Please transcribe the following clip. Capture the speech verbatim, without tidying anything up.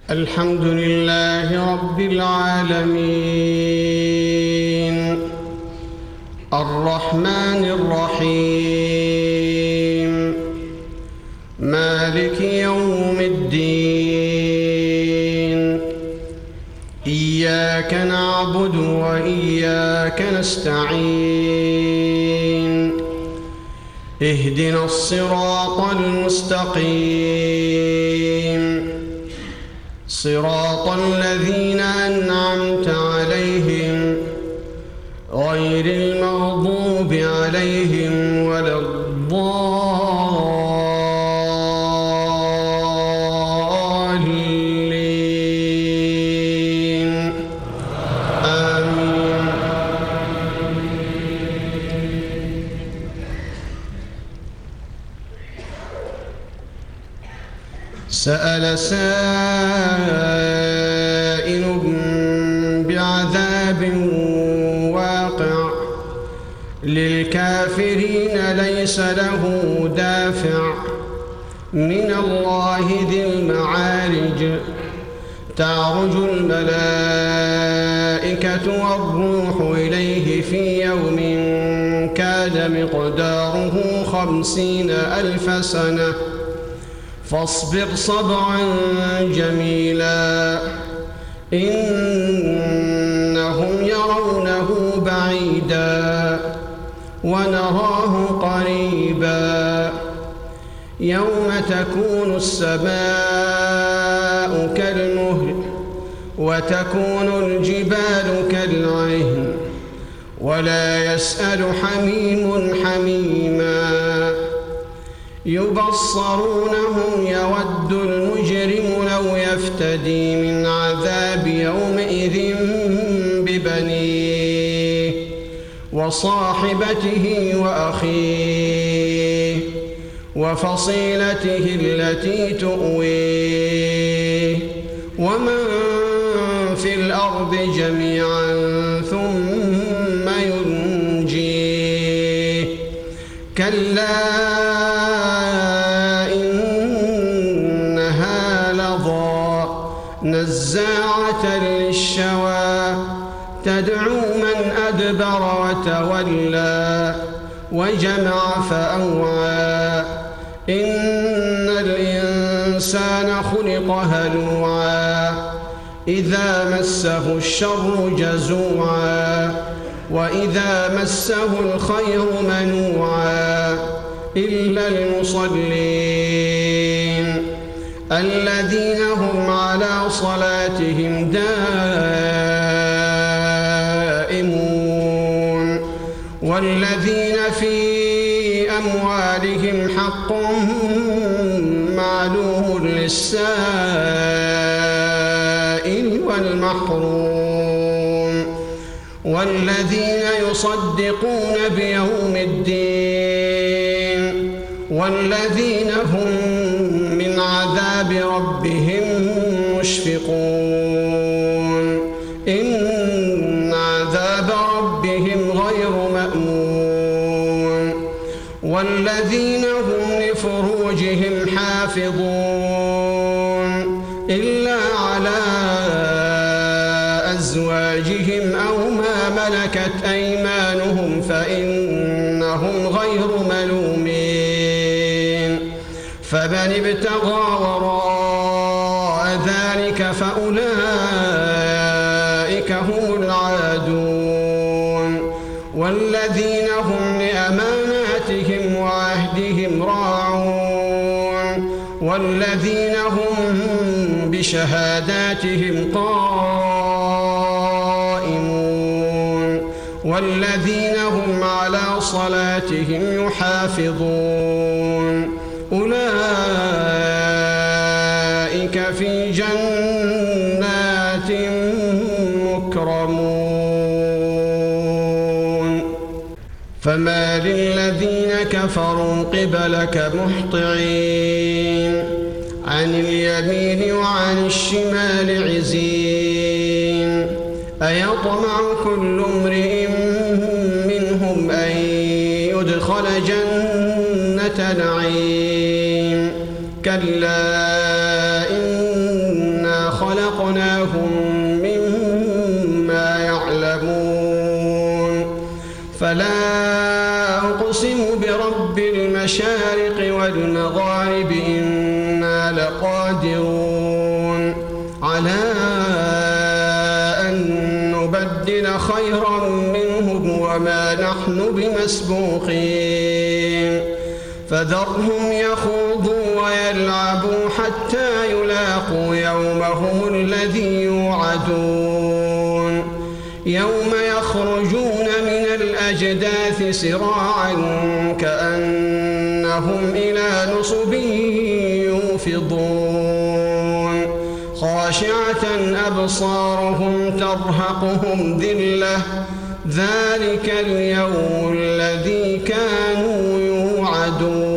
الحمد لله رب العالمين الرحمن الرحيم مالك يوم الدين إياك نعبد وإياك نستعين اهدنا الصراط المستقيم صراط الذين أنعمت عليهم غير المغضوب عليهم ولا الضالين آمين. سأل سائل بعذاب واقع للكافرين ليس له دافع من الله ذي المعارج تعرج الملائكة والروح إليه في يوم كان مقداره خمسين ألف سنة فاصبر صبرا جميلا إنهم يرونه بعيدا ونراه قريبا يوم تكون السماء كالمهل وتكون الجبال كالعهن ولا يسأل حميم حميما يبصرونهم يود المجرم لو يفتدي من عذاب يومئذ ببنيه وصاحبته وأخيه وفصيلته التي تؤويه ومن في الأرض جميعا ثم ينجيه كلا نزاعة للشوى تدعو من أدبر وتولى وجمع فأوعى إن الإنسان خلق هلوعا إذا مسه الشر جزوعا وإذا مسه الخير منوعا إلا المصلين الذين هم على صلاتهم دائمون والذين في أموالهم حق معلوم للسائل والمحروم والذين يصدقون بيوم الدين والذين هم من عذاب ربهم مشفقون إن عذاب ربهم غير مأمون والذين هم لفروجهم حافظون إلا على أزواجهم أو ما ملكت أيمانهم فإنهم غير ملومين فمن ابتغى وراء ذلك فأولئك هم العادون والذين هم لأماناتهم وعهدهم راعون والذين هم بشهاداتهم قائمون والذين هم على صلاتهم يحافظون أولئك في جنات مكرمون فما للذين كفروا قبلك مهطعين عن اليمين وعن الشمال عزين أيطمع كل امرئ منهم أن يدخل جنة نعيم كلا إنا خلقناهم مما يعلمون فلا أقسم برب المشارق والمغارب إنا لقادرون على أن نبدل خيرا منهم وما نحن بمسبوقين فذرهم يخوضوا ويلعبوا حتى يلاقوا يومهم الذي يوعدون يوم يخرجون من الأجداث سراعا كأنهم إلى نصب يوفضون خاشعة أبصارهم ترهقهم ذلة ذلك اليوم الذي كانوا يوعدون